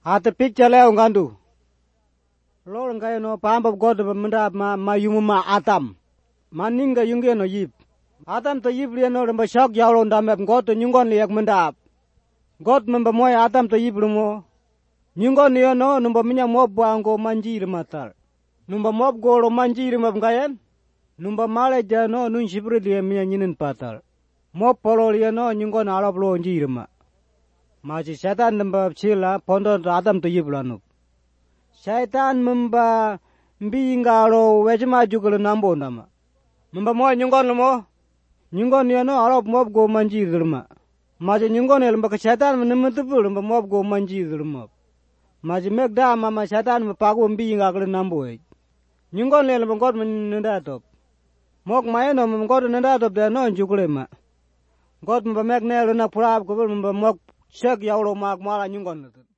Ate picture leo ngandu. Lol ngai no pamba god menda ma yumuma atam. Maninga yunge no yip. Atam to yip lian no remba shak yalo ndamep god to nyungon liak menda. God memba moy atam to yip lumo. Nyungon lian no numba minya mob bango manjir matal. Numba mob golo manjir mab ngayen. Numba male jano nun shibri lian minya nyinin patal. Mob polo lian no nyungon alap lo njir ma. Maji setan numba chila pondon atam to yip lanu. Syaitan memba mbingalo wejma jugul nambo nama. Memba moy nyungon lumo. Nyungon ya no alap mob go manji gulma. Maji nyungon elamba ke syaitan menemetupu lamba mob go manji gulma. Maji megda mama syaitan mepago mbingalo nambo. Nyungon elamba god menendatop. Mok maeno god nendatop da no jugulema. God memba megne luna purap ko memba mok sek yaulo mak mala nyungon.